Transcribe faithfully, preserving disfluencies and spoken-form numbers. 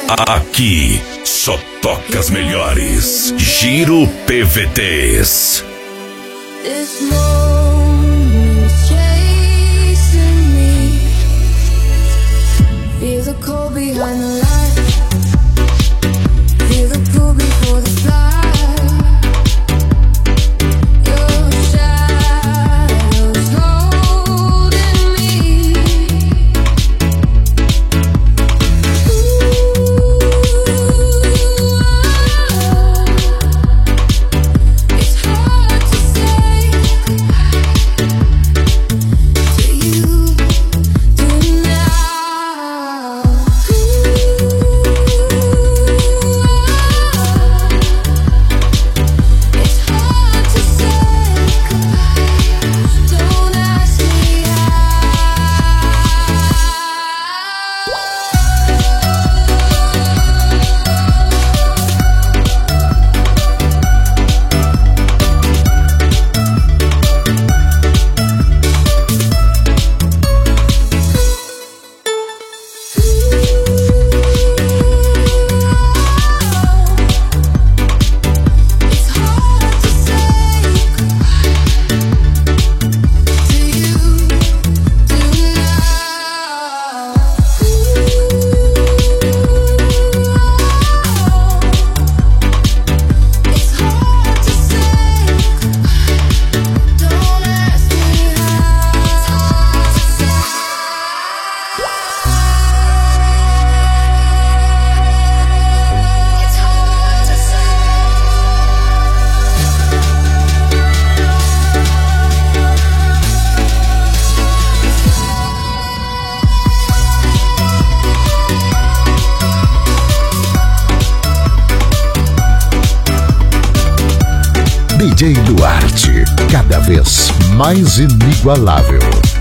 Aqui só toca as melhores. Giro P V Ts. This moment's chasing me. Feel the cold behind the light. Feel the pull before the flight. Your shadows holding me. Ooh, it's hard to say to you tonight. It's hard to say goodbye. Don't ask me It's hard to say to you tonight. It's hard to say don't ask me It's hard to say. D J Duarte, cada vez mais inigualável.